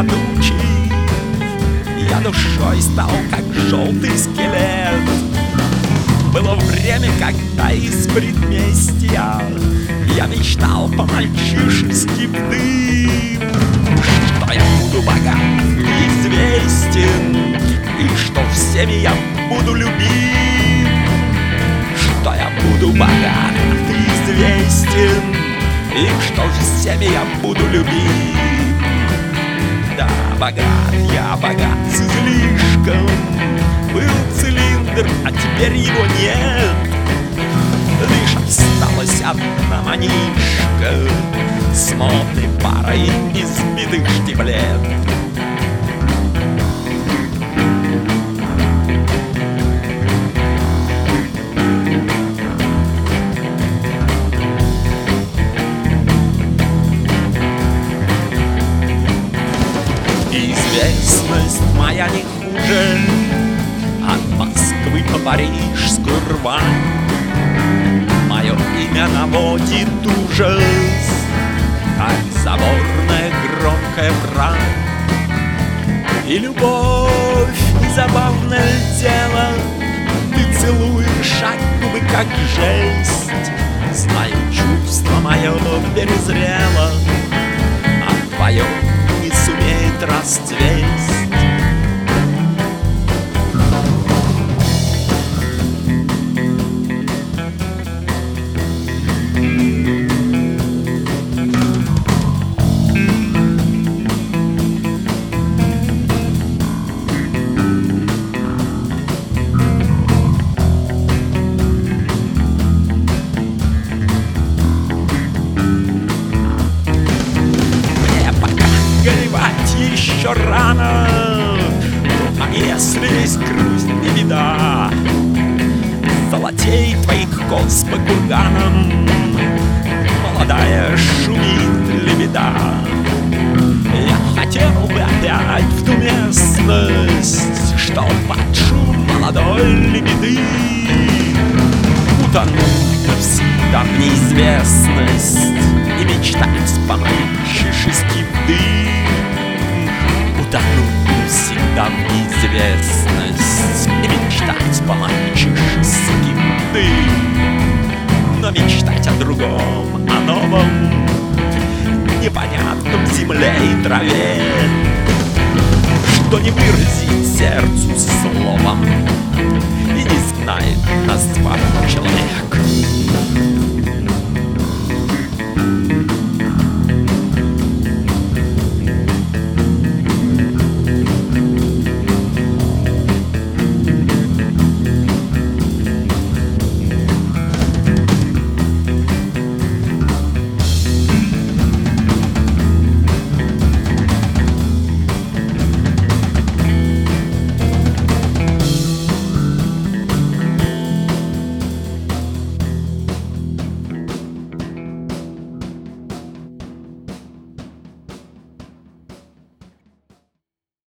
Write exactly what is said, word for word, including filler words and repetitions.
тучи. Я душой стал, как желтый скелет. Было время, когда из предместья я мечтал по-мальчишески в дым, что я буду богат и известен, и что всеми я буду любим. Что я буду богат и известен, и что всеми я буду любим. Да, богат, я богат с излишком. Был цилиндр, а теперь его нет. Лишь осталась одна манишка с модной парой избитых штиблет. Известность моя не хуже от Москвы по парижскую рвань. Мое имя наводит ужас, как заборная громкая брань. И любовь — незабавное дело. Ты целуешь, а губы как жесть. Знаю, чувство мое перезрело, а твое не сумеет расцвесть. Еще рано, а если есть грусть, не беда. Золотей твоих коз по курганам молодая шумит лебеда. Я хотел бы опять в ту местность, что под шум молодой лебеды утонуть навсегда в неизвестность и мечтать по-мальчишески в дым. Утонуть навсегда в неизвестность и мечтать по-мальчишески в дым. Но мечтать о другом, о новом, непонятном земле и траве, что не выразить сердцу словом и не знает назвать человек.